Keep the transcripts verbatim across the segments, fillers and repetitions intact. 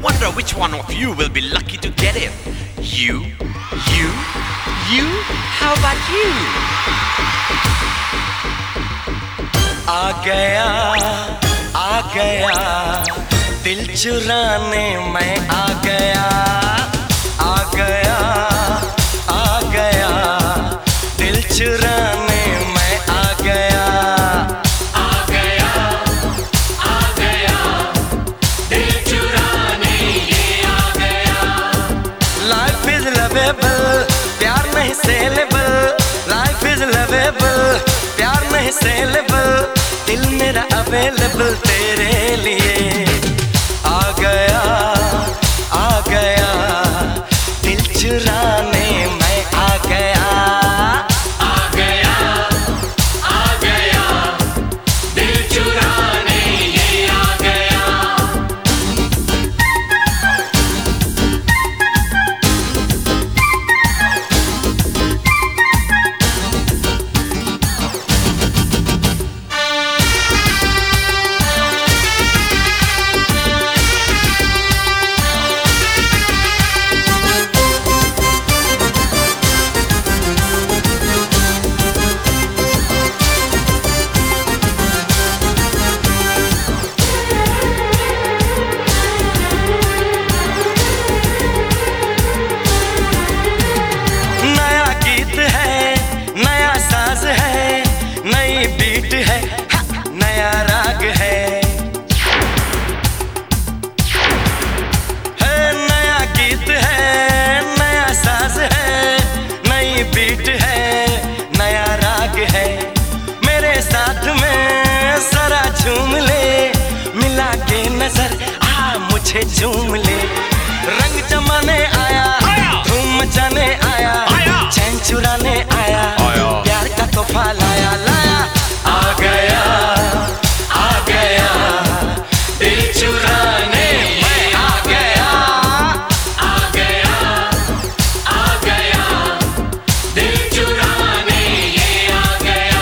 wonder which one of you will be lucky to get it. You, you, you, how about you? आ गया, आ गया, दिल चुराने मैं आ गया, आ गया, आ गया, दिल चुराने मैं आ गया, आ गया, आ गया, दिल चुराने ये आ गया। लाइफ इज लवेबल, प्यार नहीं सेलेबल, लाइफ इज लवेबल, प्यार नहीं सेलेबल, दिल मेरा अवेलेबल तेरे लिए। आ गया, आ गया, दिल चुराने मैं आ गया, आ गया, आ गया, दिल चुराने ये आ गया। बीट है, नया राग है, है नया गीत है, नया साज है, नई बीट है, नया राग है। मेरे साथ में जरा झूम ले, मिला के नजर आ मुझे झूम ले। रंग जमाने आया, धूम मचाने आया, चैन चुराने आया, प्यार का तोहफा लाया लाया। आ गया, आ गया, दिल चुराने मैं आ गया, आ गया, आ गया, दिल चुराने ये आ गया।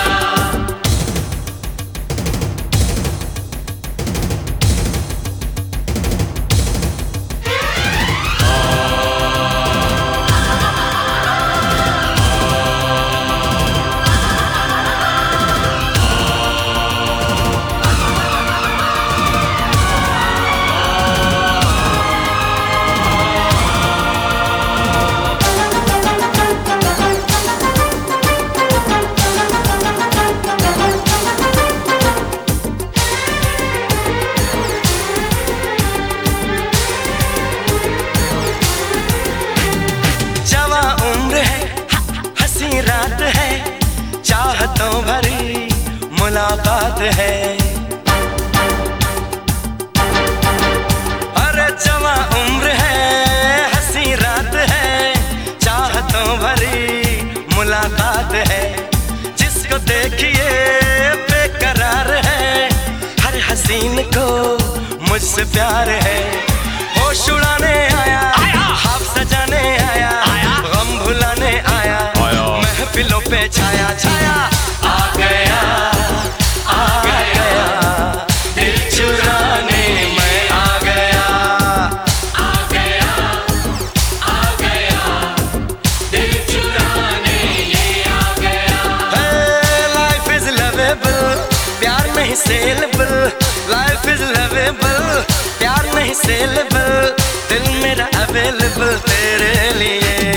रात है, चाहतों भरी मुलाकात है, अरे जवां उम्र है, हंसी रात है, चाहतों भरी मुलाकात है। जिसको देखिए बेकरार है, हर हसीन को मुझसे प्यार है। होश उड़ाने आया, ख्वाब सजाने आया, गम भुलाने आया, महफिलों पे छाया छाया। आ गया, आ गया, दिल चुराने मैं आ गया, आ गया, आ गया, दिल चुराने ये आ गया। लाइफ इज लवेबल, प्यार नहीं सेलेबल, लाइफ इज लवेबल, प्यार नहीं सेलेबल, दिल मेरा अवेलेबल तेरे लिए।